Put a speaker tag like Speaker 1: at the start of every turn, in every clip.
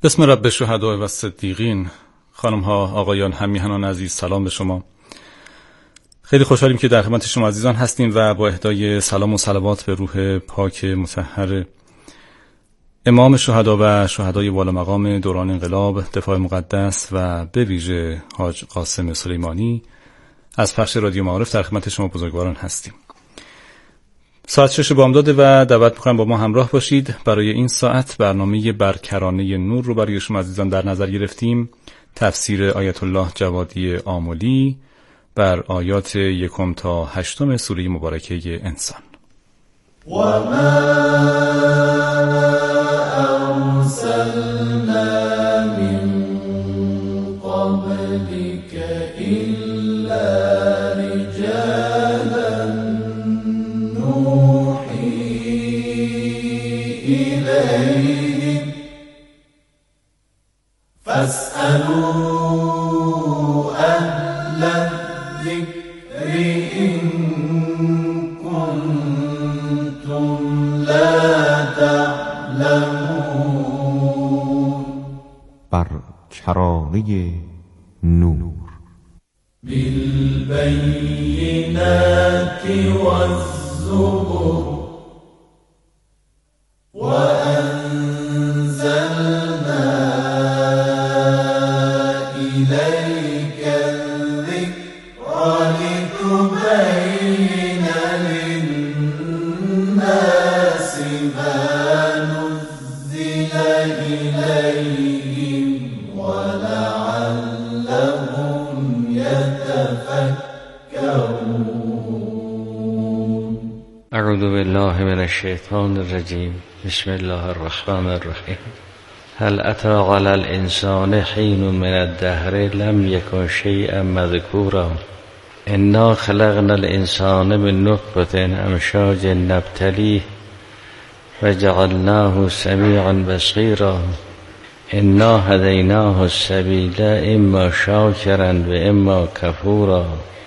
Speaker 1: بسم رب الشهداء و الصدیقین. خانم ها، آقایان، همیهنان عزیز، سلام به شما. خیلی خوشحالیم که در خدمت شما عزیزان هستیم و با اهدای سلام و صلوات به روح پاک مطهر امام شهدا و شهدای والا مقام دوران انقلاب، دفاع مقدس و به ویژه حاج قاسم سلیمانی از پخش رادیو معارف در خدمت شما بزرگواران هستیم. ساعت 6 بامداد و دعوت می‌کنم با ما همراه باشید. برای این ساعت برنامه برکرانه نور رو برای شما عزیزان در نظر گرفتیم. تفسیر آیت الله جوادی آملی بر آیات 1 تا 8 سوره مبارکه انسان.
Speaker 2: و ما ارسلنا من قبلك الا رجالا نوحی الیهم فاسألوا اهل الذکر ان کنتم لا تعلمون.
Speaker 3: برکرانه نور.
Speaker 2: بالبينات والزبر وأنزلنا إليك الذكر لتبين للناس ما نزل إليهم ولعلهم يتفكرون.
Speaker 4: اعوذ بالله من الشیطان الرجیم. بسم الله الرحمن الرحیم. هل اتى على الانسان حین من الدهر لم یکن شیئا مذکورا انا خلقنا الانسان من نطفة امشاج نبتلیه وجعلناه سمیعا بصیرا انا هدیناه السبیل اما شاکرا و اما کفورا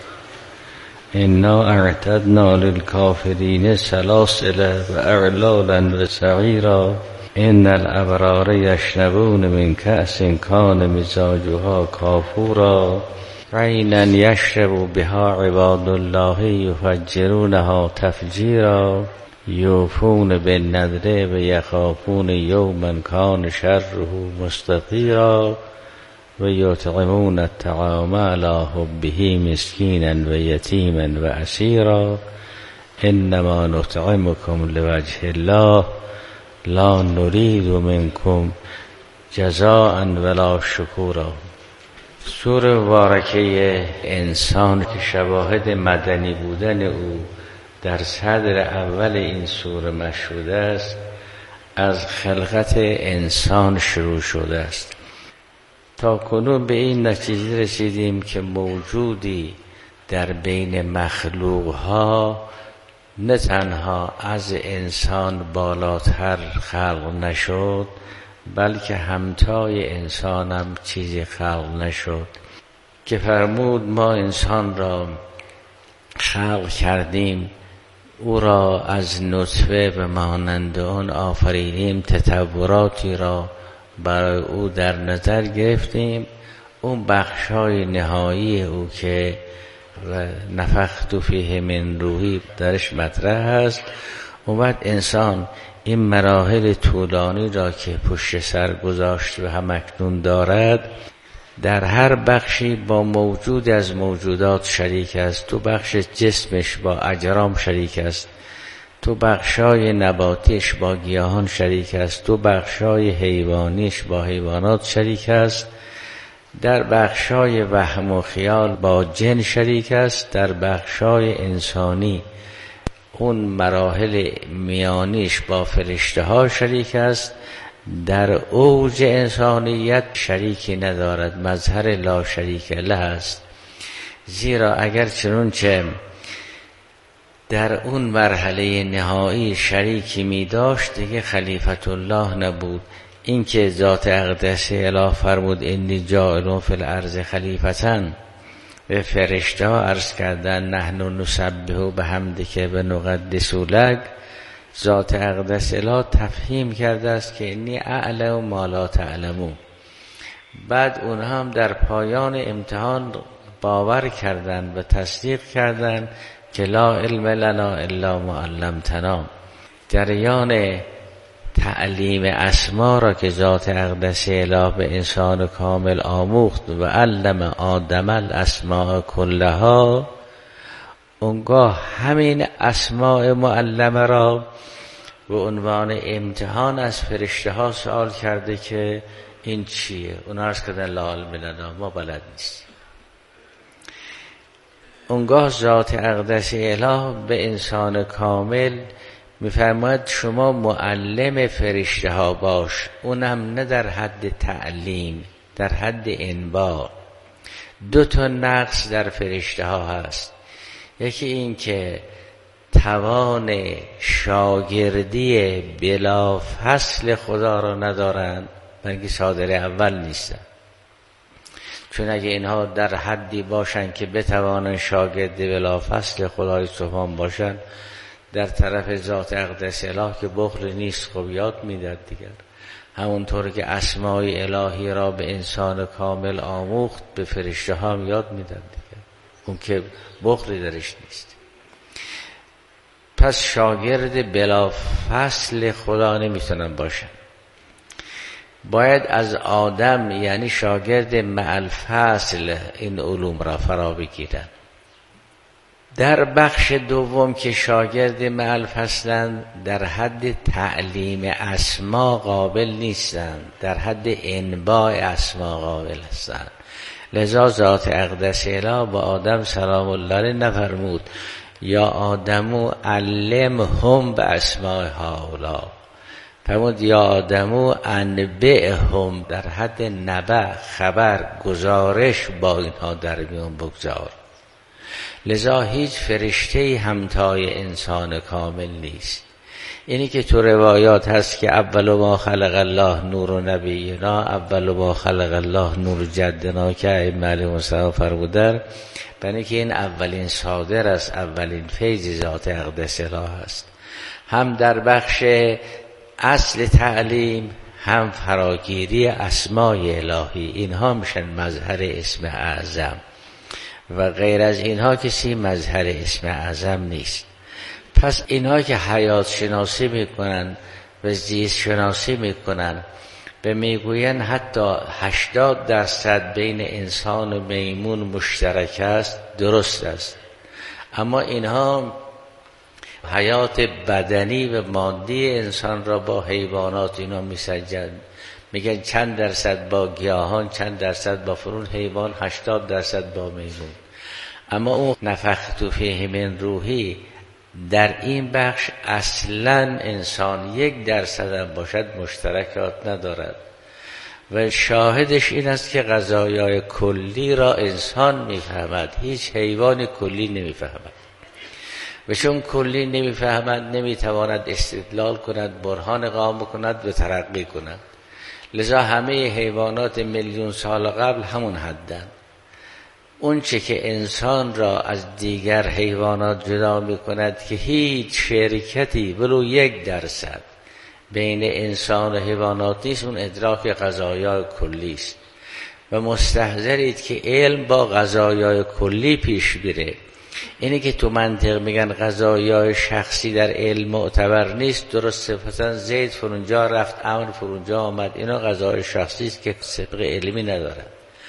Speaker 4: انا اعتدنا للکافرین سلاسل و اغلالا و سعیرا ان الابرار یشربون من کأس کان مزاجها کافورا عینا یشرب بها عباد الله یفجرونها تفجیرا یوفون بالنذر و یخافون یوما کان شره مستطیرا و یطعمون الطعام علی حبه مسکینا و یتیما و اسیرا انما نطعمکم لوجه الله لا نرید منکم جزاء ولا شکورا. سوره مبارکه انسان که شواهد مدنی بودن او در صدر اول این سوره مشهود است، از خلقت انسان شروع شده است. تا کنون به این نتیجه رسیدیم که موجودی در بین مخلوقها نه تنها از انسان بالاتر خلق نشد، بلکه همتای انسان هم چیزی خلق نشد که فرمود ما انسان را خلق کردیم، او را از نطفه به مانند آن آفریدیم، تطوراتی را برای او در نظر گرفتیم. اون بخشای نهایی او که و نفخت فیه من روحی درش مطرح است، اومد انسان این مراحل طولانی را که پشت سر گذاشت و همکنون دارد در هر بخشی با موجود از موجودات شریک است. تو بخش جسمش با اجرام شریک است، تو بخشای نباتیش با گیاهان شریک است، تو بخشای حیوانیش با حیوانات شریک است، در بخشای وهم و خیال با جن شریک است، در بخشای انسانی اون مراحل میانیش با فرشته ها شریک است، در اوج انسانیت شریکی ندارد، مظهر لا شریک له است. زیرا اگر چنانچه در اون مرحله نهایی شریکی می داشت دیگه خلیفت الله نبود. این که ذات اقدس اله فرمود انی جاعل فی الارض خلیفتاً، به فرشته ها عرض کردن نحن نسبح بحمدک و نقدس لک، ذات اقدس اله تفهیم کرده است که انی اعلم ما لا تعلمون. بعد اونها هم در پایان امتحان باور کردند و تصدیق کردند که لا علم لنا الا ما علمتنا. جریان تعلیم اسما را که ذات اقدس اله به انسان کامل آموخت و علم آدم الاسماء کلها، اونگاه همین اسماء معلمه را به عنوان امتحان از فرشته ها سوال کرده که این چیه؟ اونا عرض کردن لا علم لنا، ما بلد نیستیم. اونگاه ذات اقدس اله به انسان کامل میفرماید شما معلم فرشته ها باش، اونم نه در حد تعلیم، در حد انباء. 2 نقص در فرشته ها هست. یکی این که توان شاگردی بلا فصل خدا را ندارند، بلکه صادر اول نیستن. چون اگه اینها در حدی باشن که بتوانن شاگرد بلا فصل خدای سبحان باشن، در طرف ذات اقدس اله که بخل نیست خب یاد میداد دیگر. همونطور که اسمای الهی را به انسان کامل آموخت به فرشته هم یاد میداد دیگر، اون که بخلی درش نیست. پس شاگرد بلا فصل خدا نمیتونن باشن، باید از آدم یعنی شاگرد مع الفصل این علوم را فرا بگیرن. در بخش دوم که شاگرد مع الفصلند، در حد تعلیم اسما قابل نیستند، در حد انباء اسما قابل هستند. لذا ذات اقدس اله با آدم سلام الله علیه نفرمود یا آدمو علمهم به اسماء هؤلاء، فرمود یا آدمو انبئهم، در حد نبأ خبر گزارش با اینها در میان بگذار. لذا هیچ فرشته‌ای همتای انسان کامل نیست. اینی که تو روایات هست که اول ما خلق الله نور نبینا، اول ما خلق الله نور جدنا که ائمه علیهم السلام فرمودن، برای که این اولین صادر است، اولین فیض ذات اقدس اله است. هم در بخش اصل تعلیم، هم فراگیری اسمای الهی، اینها میشن مظهر اسم اعظم و غیر از اینها کسی مظهر اسم اعظم نیست. پس اینها که حیات شناسی میکنن و زیست شناسی میکنن به میگوین حتی 80% بین انسان و میمون مشترک است، درست است، اما اینها حیات بدنی و مادی انسان را با حیوانات اینا میسنجن، میگن چند درصد با گیاهان، چند درصد با فرون حیوان، 80% با میمون. اما اون نفخت فیه من روحی در این بخش اصلا انسان 1% هم باشد مشترکات ندارد و شاهدش این است که قضایای کلی را انسان میفهمد، هیچ حیوان کلی نمیفهمد و چون کلی نمیفهمد نمیتواند استدلال کند، برهان قائم کند و ترقی کند. لذا همه حیوانات میلیون سال قبل همون حدن. اون چه که انسان را از دیگر حیوانات جدا میکند که هیچ شرکتی ولو 1% بین انسان و حیوانات نیست، اون ادراک قضایای کلی است و مستحضرید که علم با قضایای کلی پیش میره. اینی که تو منطق میگن قضایای شخصی در علم معتبر نیست، درسته، مثلا زید فرونجا رفت، امر فرونجا آمد، اینا قضایای شخصی است که سبق علمی نداره.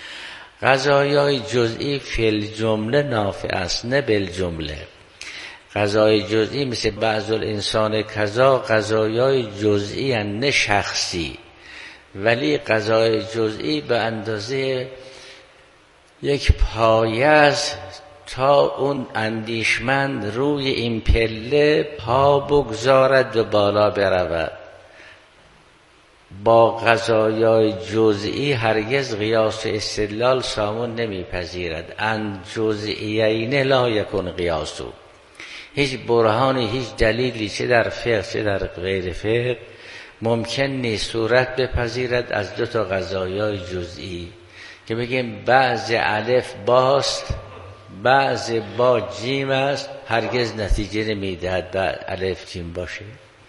Speaker 4: قضایای جزئی فی الجمله نافع است، نه بالجمله. قضای جزئی مثل بعض الانسان کذا، قضایای جزئی هستند نه شخصی، ولی قضای جزئی به اندازه یک پایه است تا اون اندیشمند روی این پله پا بگذارد و بالا برود. با قضایای جزئی هرگز قیاس و استدلال سامون نمیپذیرد. ان جزئیین لا یکن قیاسو، هیچ برهانی، هیچ دلیلی چه در فقه چه در غیر فقه ممکن نیست صورت بپذیرد از 2 قضایای جزئی که بگیم بعض الف باست، بعض با جیم است، هرگز نتیجه نمیدهد بعد الف جیم باشه.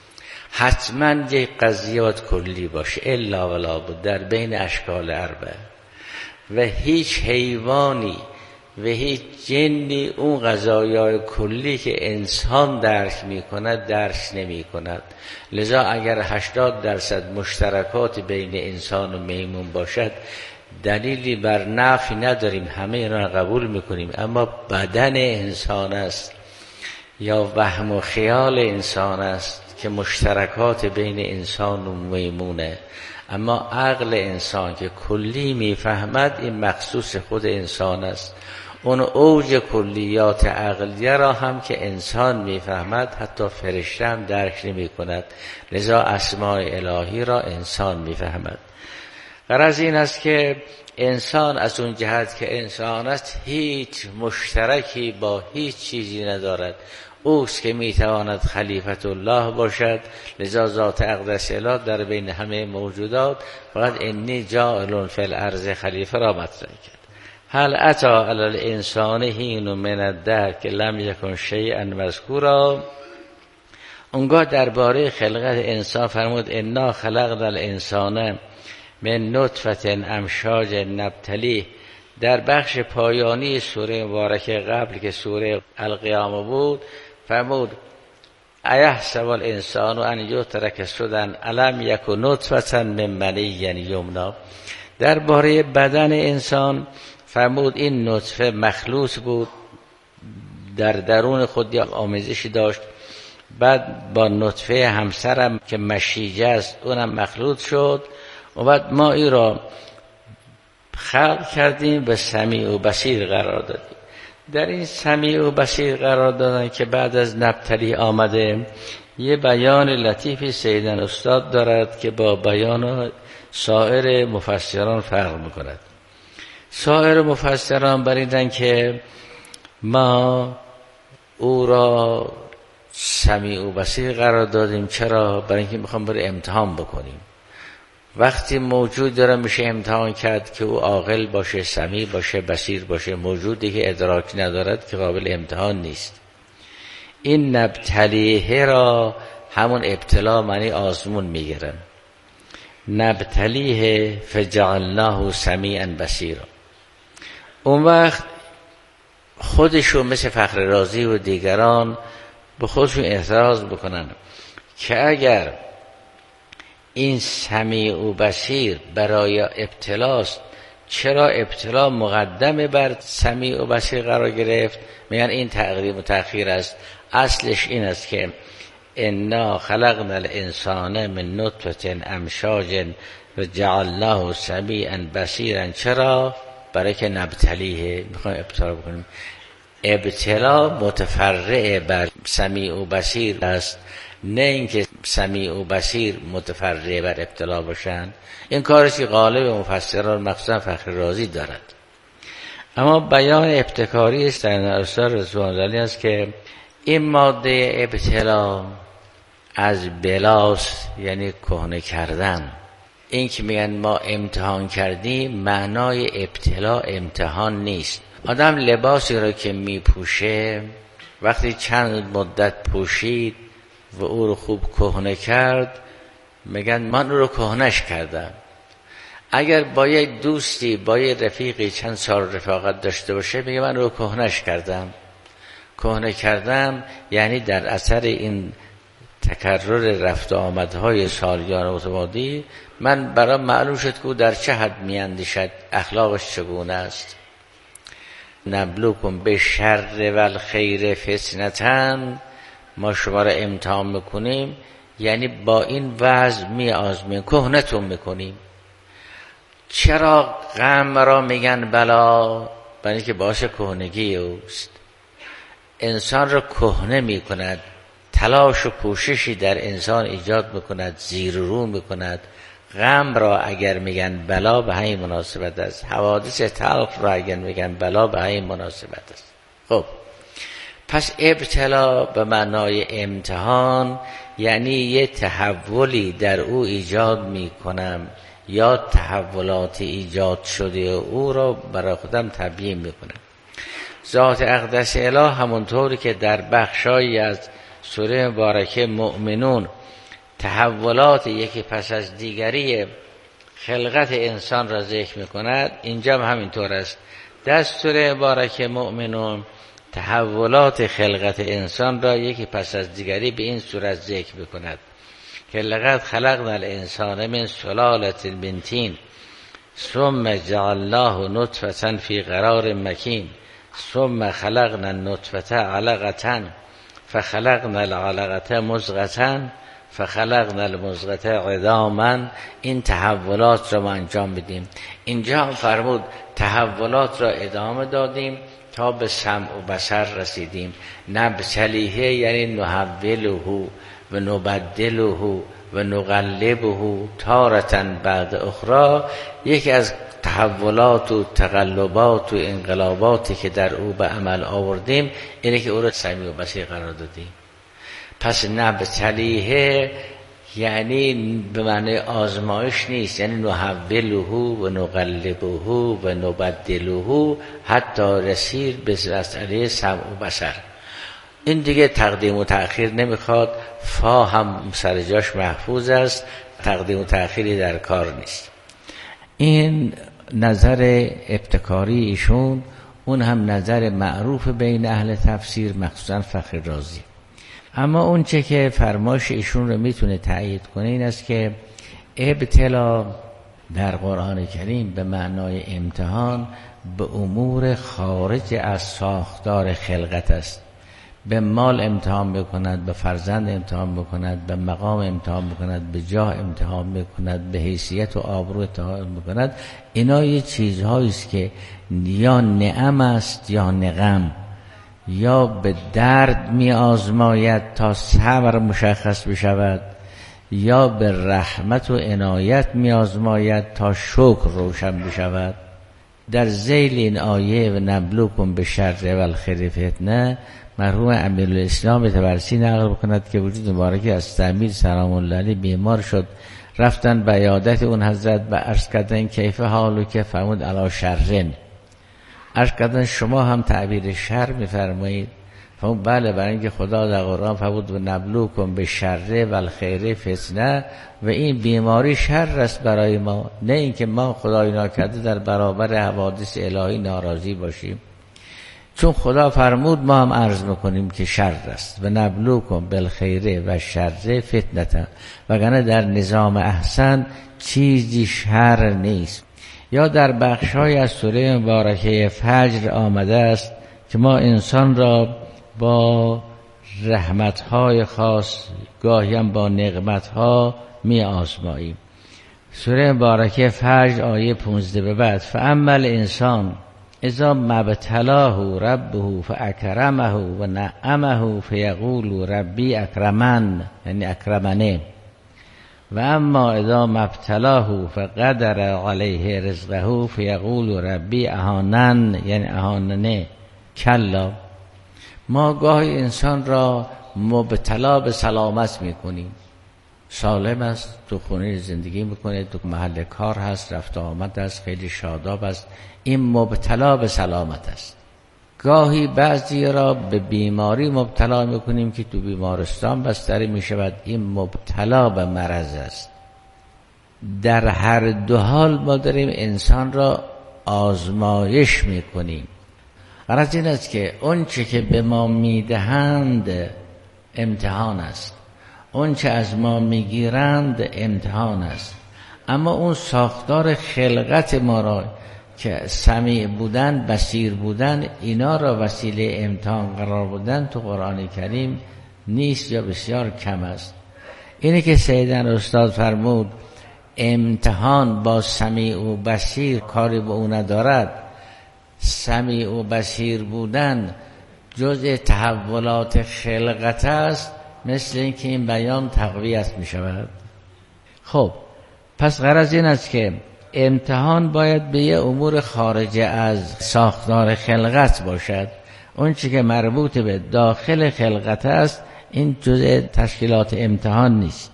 Speaker 4: حتما یک قضیات کلی باشه، الا ولا بود، در بین اشکال اربعه. و هیچ حیوانی و هیچ جنی اون قضایای کلی که انسان درک میکند درک نمیکند. لذا اگر 80% مشترکات بین انسان و میمون باشد، دلیلی بر نفی نداریم، همه اینا قبول میکنیم. اما بدن انسان است یا وهم و خیال انسان است که مشترکات بین انسان و میمونه، اما عقل انسان که کلی میفهمد این مخصوص خود انسان است. اون اوج کلیات عقلیه را هم که انسان میفهمد حتی فرشته هم درک نمی کند، لذا اسماء الهی را انسان میفهمد. غرض این است که انسان از اون جهت که انسان است هیچ مشترکی با هیچ چیزی ندارد. اوست که میتواند خلیفت الله باشد، لذا ذات اقدس اله در بین همه موجودات فقط انی جاعل فی الارض خلیفه را مطرح کرد. هل اتی علی الانسان حین من الدهر که لم یکن شیئا مذکورا. اونگاه درباره خلقت انسان فرمود انا خلقنا الانسان من نطفه امشاج نبتلیه. در بخش پایانی سوره مبارکه قبل که سوره القیامه بود فرمود ایحسب الانسان ان یترک سدى الم یکن نطفه من منی یمنی. درباره بدن انسان فرمود این نطفه مخلوط بود، در درون خود آمیزشی داشت، بعد با نطفه همسرم که مشیجه است اونم مخلوط شد و بعد ما این را خلق کردیم به سمیع و بصیر قرار دادیم. در این سمیع و بصیر قرار دادن که بعد از نبتلی آمده یه بیان لطیفی سیدن استاد دارد که با بیان سایر مفسران فرق میکند. سایر مفسران بریدن که ما او را سمیع و بصیر قرار دادیم. چرا؟ برای اینکه میخوام برای امتحان بکنیم. وقتی موجود داره میشه امتحان کرد که او عاقل باشه، سمیع باشه، بصیر باشه. موجودی که ادراک ندارد که قابل امتحان نیست. این نبتلیه را همون ابتلا معنی آزمون میگیرن. نبتلیه فجعلناه سمیعا بصیرا. اون وقت خودشون مثل فخر رازی و دیگران به خودشون اعتراض بکنن که اگر این سمیع و بصیر برای ابتلاست، چرا ابتلا مقدم بر سمیع و بصیر قرار گرفت؟ میگن این تقدیم و تأخیر است. اصلش این است که انا خلقنا الانسان من نطفه امشاج و جعلناه سمیعا بصیرا. چرا؟ برای که نبتلیه، میخوایم ابتلا بکنیم. ابتلا متفرع بر سمیع و بصیر است، نه اینکه سمیع و بصیر متفرع بر ابتلا باشند. این کارشی غالب مفسران مخصوصا فخر رازی دارد. اما بیان ابتکاری است در استاد رضوان الله است که این ماده ابتلا از بلاس، یعنی کهنه کردن. این که میگن ما امتحان کردیم، معنای ابتلا امتحان نیست. آدم لباسی رو که میپوشه وقتی چند مدت پوشید و او رو خوب کهنه کرد، میگن من او رو کهنش کردم. اگر با یک دوستی، با یک رفیقی چند سال رفاقت داشته باشه، میگه من او رو کهنش کردم. کهنه کردم یعنی در اثر این تکرر رفت و آمدهای سالیان متمادی من برام معلوم شد که او در چه حد میاندیشد، اخلاقش چگونه است. نبلوکم به شر و الخیر فتنتن، ما شما را امتحان میکنیم، یعنی با این وضع میآزمیم، کهنتون میکنیم. چرا غم را میگن بلا؟ برای اینکه باعث کهنگی اوست. انسان را کهنه میکند، تلاش و کوششی در انسان ایجاد میکند، زیر رو میکند. غم را اگر میگن بلا به همین مناسبت است. حوادث تلخ را اگر میگن بلا به همین مناسبت است. خب پس ابتلا به معنای امتحان یعنی یه تحولی در او ایجاد میکنم یا تحولات ایجاد شده او را برای خودم تبیین میکنم. ذات اقدس اله همونطوری که در بخشایی از سوره مبارکه مؤمنون تحولات یکی پس از دیگری خلقت انسان را ذکر می‌کند، اینجا هم همینطور است. در سوره مبارکه مؤمنون تحولات خلقت انسان را یکی پس از دیگری به این صورت ذکر می‌کند که لقد خلقنا الانسان من سلالة من طین ثم جعلناه نطفة فی قرار مکین ثم خلقنا النطفة علقة فخلقنا العلقة مضغة فخلقنا المضغة عظاما. این تحولات را ما انجام بدیم. اینجا هم فرمود تحولات را ادامه دادیم تا به سمع و بصر رسیدیم. نبتلیه یعنی نحوله و نبدله و نقلبه تارة بعد اخرى. یکی از تحولات و تقلبات و انقلاباتی که در او به عمل آوردیم اینه که او را سمیع و بصیر قرار دادیم. پس نبتلیه یعنی به معنی آزمایش نیست، یعنی نحوله و نقلبه و نبدله حتی رسید به مسئله سمع و بصر. این دیگه تقدیم و تأخیر نمیخواد، فا هم سر جاش محفوظ است، تقدیم و تأخیری در کار نیست. این نظر ابتکاری ایشون، اون هم نظر معروف بین اهل تفسیر مخصوصا فخر رازی. اما اون چه که فرمایش ایشون رو میتونه تأیید کنه این است که ابتلا در قرآن کریم به معنای امتحان به امور خارج از ساختار خلقت است. به مال امتحان بکند، به فرزند امتحان بکند، به مقام امتحان بکند، به جاه امتحان بکند، به حیثیت و آبرو امتحان بکند. اینا یه چیزهایی است که یا نعم است یا نقم، یا به درد می آزماید تا صبر مشخص بشود، یا به رحمت و عنایت می آزماید تا شکر روشن بشود. در ذیل این آیه و نبلوکم به شر و الخیر فتنه، مرحوم امیرالاسلام طبرسی نقل بکند که وجود مبارکی از تعمیر سلام الله علیه بیمار شد، رفتن به عیادت اون حضرت و عرض کردن کیف حالو که فرمود علی شرن. عرض کردن شما هم تعبیر شر میفرمایید؟ فرمود بله، برای اینکه خدا در قرآن فرمود و نبلوکم به شر و الخیر فتنه، و این بیماری شر است برای ما، نه اینکه ما خدای ناکرده در برابر حوادث الهی ناراضی باشیم. چون خدا فرمود ما هم عرض میکنیم که شر است و نبلوکم بالخیر و شر فتنه، وگرنه در نظام احسن چیزی شر نیست. یا در بخش‌های از سوره مبارکه فجر آمده است که ما انسان را با رحمت‌های خاص گاهی هم با نقمت‌ها می آزماییم. سوره مبارکه فجر آیه 15 به بعد فاما الانسان اذا مبتلاه ربه فاکرمه و نعمه فیقول ربی اکرمن، یعنی اکرمنه، و اما اذا مبتلاه فقدر علیه رزقه فیقول ربی اهانن، یعنی اهاننه. کلا، ما گاهی انسان را مبتلا به سلامت میکنیم، سالم است، تو خونه زندگی میکنه، تو محل کار هست، رفت آمد است، خیلی شاداب است، این مبتلا به سلامت است. گاهی بعضی را به بیماری مبتلا میکنیم که تو بیمارستان بستری میشود، این مبتلا به مرض است. در هر دو حال ما داریم انسان را آزمایش میکنیم. غرض این است که اون چه که به ما میدهند امتحان است، اون چه از ما میگیرند امتحان است. اما اون ساختار خلقت ما را که سمیع بودن، بصیر بودن، اینا را وسیله امتحان قرار بودن تو قرآن کریم نیست یا بسیار کم است. اینه که سیدن استاد فرمود امتحان با سمیع و بصیر کاری به او ندارد. سمیع و بصیر بودن جزء تحولات خلقت است، مثل اینکه این بیان تقویت می شود. خب پس غرض این است که امتحان باید به یه امور خارج از ساختار خلقت باشد. اون چی که مربوط به داخل خلقت است این جزء تشکیلات امتحان نیست.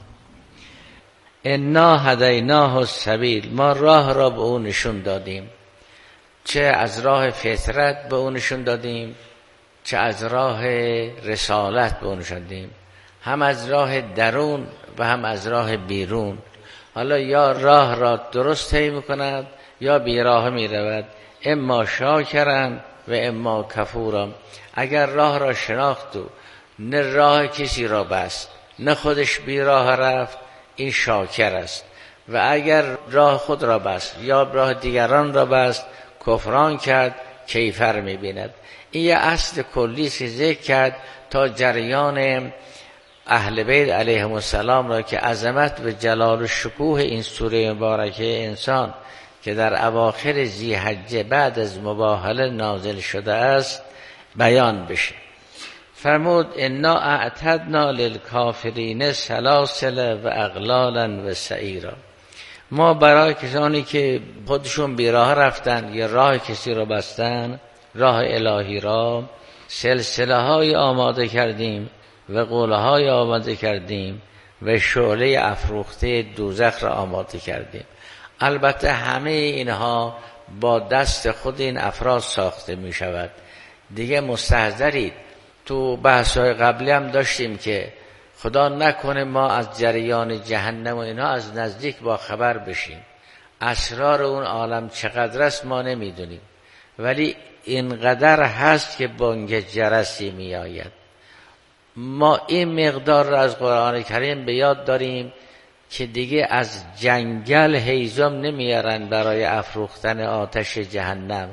Speaker 4: انا هدیناه السبیل، ما راه را به او نشون دادیم، چه از راه فطرت به او نشون دادیم، چه از راه رسالت به او نشون دادیم. هم از راه درون و هم از راه بیرون. حالا یا راه را درست طی می‌کند یا بیراه می‌رود، اما شاکرن و اما کفورا. اگر راه را شناخت و نه راه کسی را بست نه خودش بیراه رفت، این شاکر است. و اگر راه خود را بست یا راه دیگران را بست، کفران کرد، کیفر می‌بیند. این یه اصل کلی که ذکر کرد تا جریان اهل بیت علیهم السلام را که عظمت و جلال و شکوه این سوره مبارکه انسان که در اواخر ذی‌حجه بعد از مباهله نازل شده است بیان بشه. فرمود انا اعتدنا للکافرین سلاسل و اغلالا و سعیرا. ما برای کسانی که خودشون بیراه رفتن یا راه کسی را بستن، راه الهی را، سلسله های آماده کردیم و قوله های آماده کردیم و شعله افروخته دوزخ را آماده کردیم. البته همه اینها با دست خود این افراد ساخته می شود. دیگه مستحضرید. تو بحث‌های قبلی هم داشتیم که خدا نکنه ما از جریان جهنم و اینها از نزدیک با خبر بشیم. اسرار اون عالم چقدر است ما نمیدونیم، ولی اینقدر هست که بانگ جرسی می آید. ما این مقدار را از قرآن کریم به یاد داریم که دیگه از جنگل هیزم نمیارن برای افروختن آتش جهنم.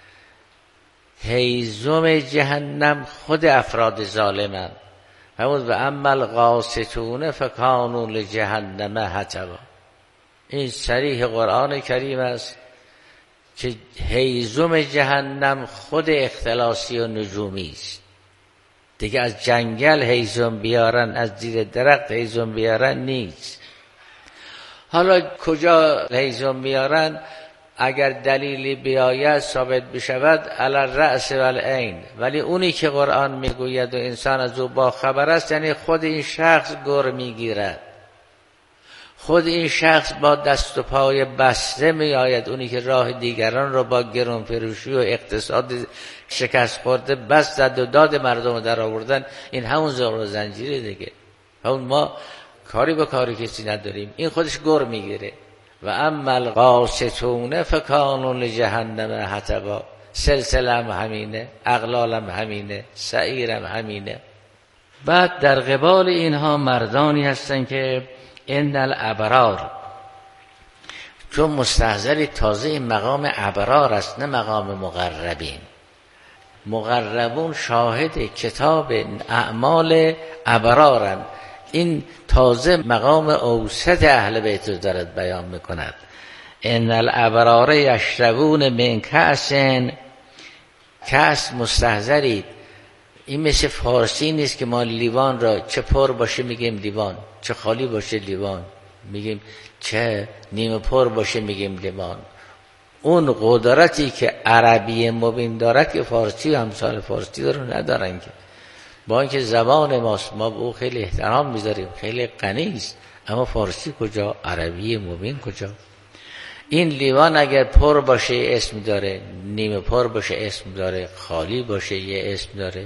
Speaker 4: هیزم جهنم خود افراد ظالمن. و اما القاسطون فکانوا لجهنم حطبا. این صریح قرآن کریم است که هیزم جهنم خود اختلاسی و نجومی است. دیگه از جنگل هیزم بیارن، از زیر درخت هیزم بیارن نیست. حالا کجا هیزم بیارن؟ اگر دلیلی بیاید ثابت بشود علی الرأس و العین، ولی اونی که قرآن میگوید و انسان از او با خبر است، یعنی خود این شخص گر میگیرد، خود این شخص با دست و پای بسته میآید. اونی که راه دیگران رو با گران فروشی و اقتصاد شکست خورده بس زد و داد مردم در آوردن، این همون زغر و زنجیره دیگه. همون ما کاری به کاری کسی نداریم، این خودش گر میگیره. و اما القاسطون فکانوا لجهنم حطبا. سلسله هم همینه، اغلال هم همینه، سعیر هم همینه. بعد در قبال اینها مردانی هستن که ان الابرار، چون مستحضر تازه این مقام ابرار است نه مقام مقربین. مقربون شاهد کتاب اعمال ابرارن، این تازه مقام اوسط اهل بیت رو دارد بیان میکند. ان الابرار یشربون من کأس. کأس مستحضرید، این مثل فارسی نیست که ما لیوان را چه پر باشه میگیم لیوان، چه خالی باشه لیوان میگیم، چه نیمه پر باشه میگیم لیوان. اون قدرتی که عربی مبین دارد که فارسی همسال فارسی رو ندارن، که با اینکه زبان ماست، ما به او خیلی احترام میذاریم، خیلی غنی است، اما فارسی کجا، عربی مبین کجا. این لیوان اگر پر باشه اسم داره، نیمه پر باشه اسم داره، خالی باشه یه اسم داره.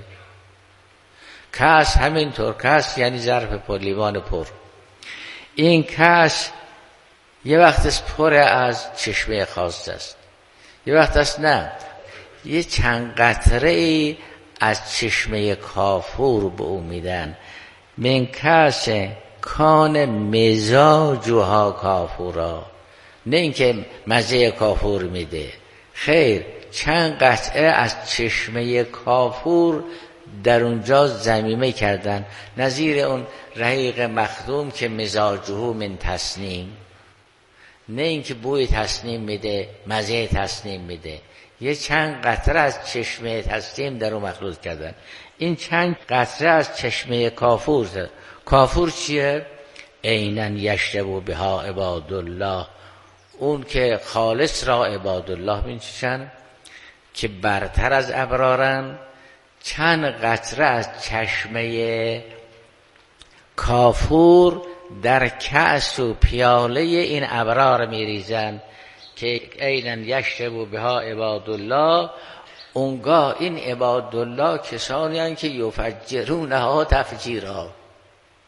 Speaker 4: کاس همینطور، کاس یعنی ظرف پر، لیوان پر. این کاس یه وقت است پر از چشمه خاص است، یه وقت است نه، یه چند قطره ای از چشمه کافور به او میدن. من کاس کان مزاجها کافورا، نه اینکه مزه کافور میده، خیر، چند قطعه از چشمه کافور در اونجا ضمیمه کردن، نظیر اون رحیق مخدوم که مزاجه من تسنیم، نه اینکه بوی تسنیم میده، مزه تسنیم میده، یه چند قطره از چشمه تسنیم در اون مخلوط کردن. این چند قطره از چشمه کافور. کافور چیه؟ عیناً یشرب بها عباد الله، اون که خالص را عباد الله می‌چشن که برتر از ابرارن. چند قطره از چشمه کافور در کأس و پیاله این ابرار میریزن که عیناً یشرب بها عباد الله. اونگاه این عباد الله کسانی هستند که یفجرونها تفجیرا،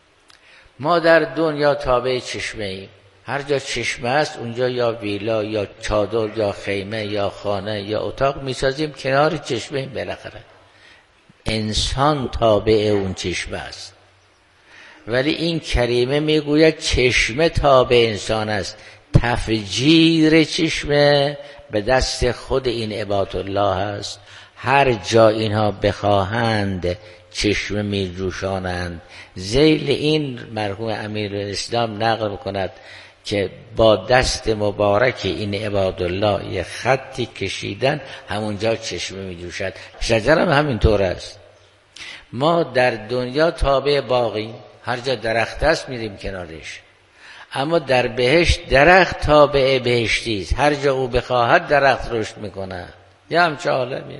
Speaker 5: ما در دنیا تابع چشمه ایم. هر جا چشمه است اونجا یا ویلا یا چادر یا خیمه یا خانه یا اتاق میسازیم، کنار چشمه ایم. بالاخره انسان تابع اون چشمه است. ولی این کریمه میگوید چشمه تابع انسان است. تفجیر چشمه به دست خود این عباد الله است. هر جا اینها بخواهند چشمه می جوشانند. ذیل این مرحوم امیرالاسلام نقل میکند که با دست مبارک این عباد الله یه خطی کشیدن، همونجا چشمه می جوشد. شجر هم همینطور است. ما در دنیا تابع باغیم، هر جا درخت است میریم کنارش. اما در بهشت درخت تابع بهشتی است، هر جا او بخواهد درخت رشد میکنه. یه همچه عالمی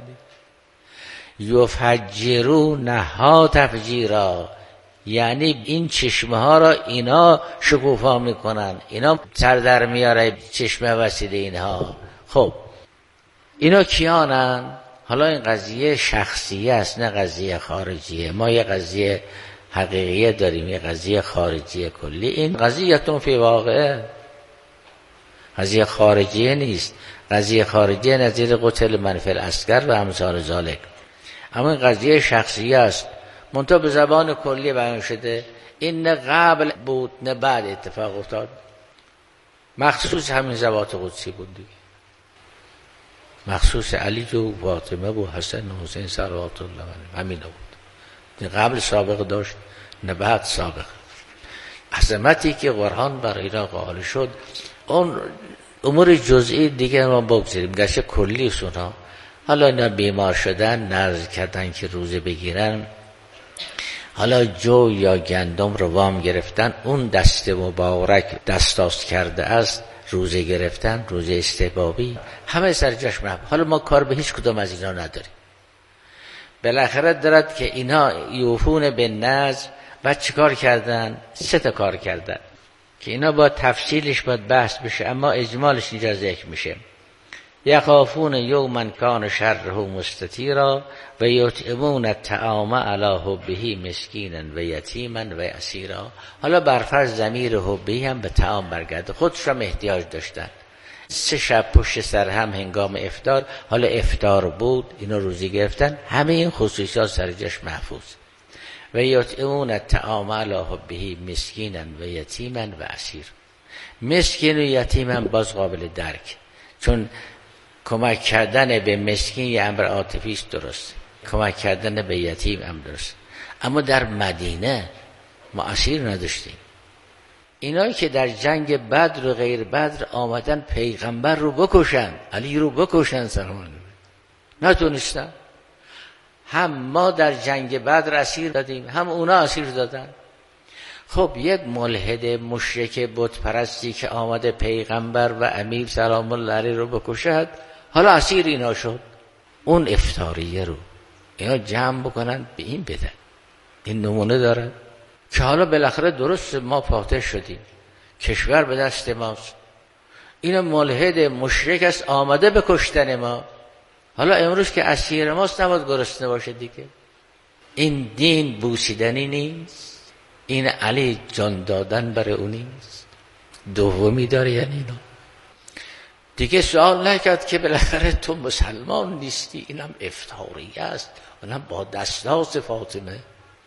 Speaker 5: یفجرونها تفجیرا، یعنی این چشمه ها را اینا شکوفا میکنن، اینا سر در میاره چشمه وسیله اینها. خب اینا کیانن؟ حالا این قضیه شخصیه است نه قضیه خارجیه. ما یه قضیه حقیقیه داریم، یه قضیه خارجیه کلی. این قضیه‌تون فی واقعه، قضیه خارجیه نیست. قضیه خارجیه نظیر قتل من فی العسکر و امثال ذالک. اما این قضیه شخصیه است، منتها به زبان کلی بیان شده. این نه قبل بود نه بعد اتفاق افتاد، مخصوص همین ذوات قدسی بود دیگه. مخصوص علی و فاطمه و حسن و حسین صلوات الله علیهم همین بود. نه قبل سابق داشت نه بعد سابق. عظمتی که قرآن بر اینا قائل شد، اون امور جزئی دیگه ما بگذاریم، گرچه کلی سونا. حالا اینا بیمار شدن، نذر کردن که روزه بگیرن، حالا جو یا گندم رو وام گرفتن، اون دست مبارک دستاست کرده است، روزه گرفتن، روزه استحبابی، همه سر جاش محب. حالا ما کار به هیچ کدوم از اینا نداریم. بالاخره دارد که اینا یوفون به نذر و چیکار کردن؟ 3 تا کار کردن که اینا با تفصیلش باید بحث بشه، اما اجمالش اینجا ذکر میشه. یخافون یوما کان شره مستطیرا و یطعمون الطعام علی حبه مسکینا و یتیما و اسیرا. حالا برفرض ضمیر حبه هم به طعام برگرده، خودش هم احتیاج داشتن. 3 شب پشت سر هم هنگام افطار، حالا افطار بود، اینا روزی گرفتن، همه این خصوصیات سر جاش محفوظ. و یطعمون الطعام علی حبه مسکینا و یتیما و اسیر. مسکین و یتیم هم باز قابل درک، چون کمک کردن به مسکین یه امر عاطفی است، درست. کمک کردن به یتیم هم درست. اما در مدینه ما اسیر نداشتیم. اینایی که در جنگ بدر و غیر بدر آمدن پیغمبر رو بکشن، علی رو بکشن، سلام نتونستن. هم ما در جنگ بدر اسیر دادیم، هم اونا اسیر دادن. خب یک ملحد مشرک بت پرستی که آمده پیغمبر و امیر سلام الله علیه رو بکشد، حالا اسیر اینا شد. اون افطاریه رو اینا جمع بکنن به این بدن. این نمونه داره که حالا بالاخره درست ما فاتح شدیم، کشور به دست ماست. این ملحد مشرک است آمده به کشتن ما، حالا امروز که اسیر ماست نباید گرسنه باشه دیگه. این دین بوسیدنی نیست، این علی جان دادن برای اون نیست. دومی داره یعنی اینو دیگه سوال نکرد که بالاخره تو مسلمان نیستی، اینم افطاریه است، اونم با دستاز فاطمه.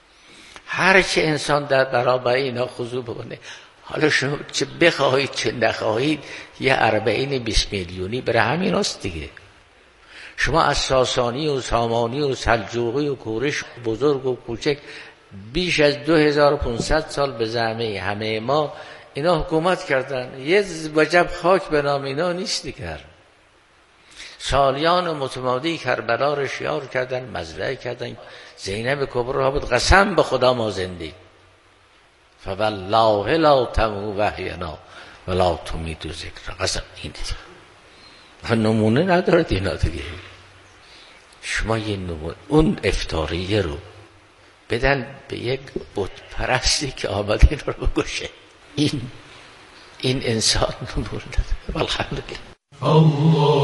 Speaker 5: هر چه انسان در برابر اینا خضوع بکنه، حالا شما چه بخواهید چه نخواهید، یه 40-20 میلیونی برای همین است دیگه. شما از ساسانی و سامانی و سلجوقی و کورش بزرگ و کوچک بیش از 2500 سال به زعمه همه ما اینا حکومت کردن. یه وجب خاک به نام اینا نیست دیگر. سالیان متمادی کربلا رو شیار کردن، مزرعه کردن. زینب کبرا بود قسم به خدا ما زنده، فوالله لا تمو وحینا ولا تمیت ذکر. قسم این دیگه نمونه نداره اینا دیگه. شما یه نمونه اون افطاریه رو بدن به یک بت پرستی که آمده این رو بکشه. این انسان نمونه نداره. الحمدلله.